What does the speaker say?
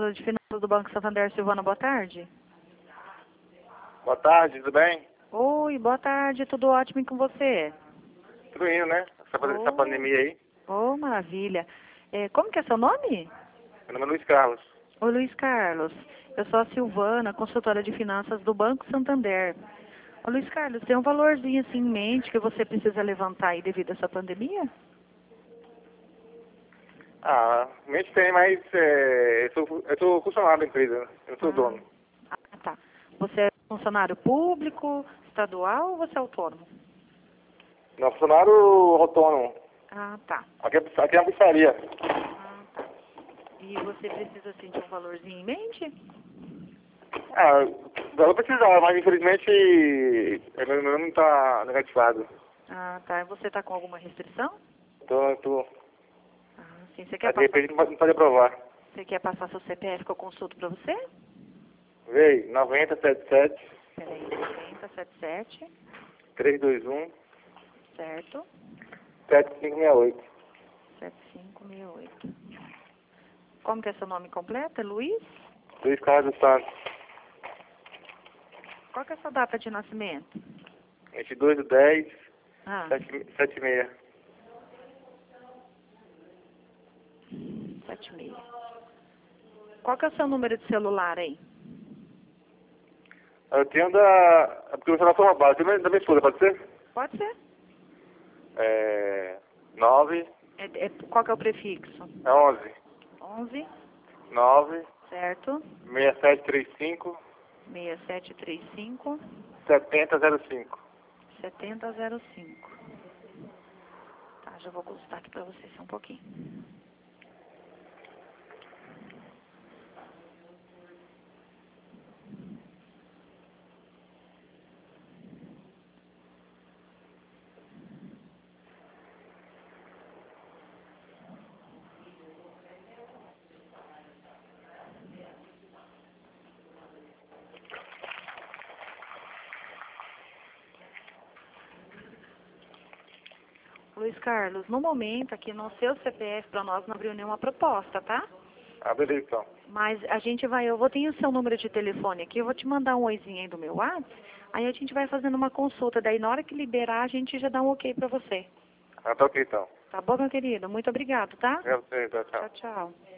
consultora de finanças do Banco Santander, Silvana, boa tarde. Boa tarde, tudo bem? Oi, boa tarde, tudo ótimo e com você? Tudo indo, né? Essa pandemia aí. Oh, maravilha. Como que é seu nome? Meu nome é Luiz Carlos. Oi, Luiz Carlos. Eu sou a Silvana, consultora de finanças do Banco Santander. Ô, Luiz Carlos, tem um valorzinho assim em mente que você precisa levantar aí devido a essa pandemia? Mente tem, mas eu sou funcionário da empresa, eu sou dono. Tá. Você é funcionário público, estadual ou você é autônomo? Não, funcionário autônomo. Tá. Aqui é uma pizzaria. Tá. E você precisa assim de um valorzinho em mente? Eu precisava, mas infelizmente meu nome está negativado. Tá. E você tá com alguma restrição? Tô. Sim. Você De quer passar, repente não pode aprovar. seu CPF que eu consulto pra você? Veio, 9077 Peraí, 9077, 321 certo? 7568. 7568. Como que é seu nome completo? É Luiz? Luiz Carlos dos Santos. Qual que é a sua data de nascimento? 22/10, Ah, 76. 76. Qual que é o seu número de celular aí? Eu tenho porque o celular foi roubado. Tem da minha esposa, pode ser? Pode ser. 9, Qual que é o prefixo? 11, 11, 9, certo? 6735, 6735 7005. 7005. Tá, já vou consultar aqui pra você só um pouquinho. Luiz Carlos, no momento aqui no seu CPF para nós não abriu nenhuma proposta, tá? Beleza, então. Mas eu vou ter o seu número de telefone aqui, eu vou te mandar um oizinho aí do meu WhatsApp, aí a gente vai fazendo uma consulta, daí na hora que liberar a gente já dá um ok pra você. Tá ok, então. Tá bom, meu querido? Muito obrigado, tá? Tchau. Tchau, tchau.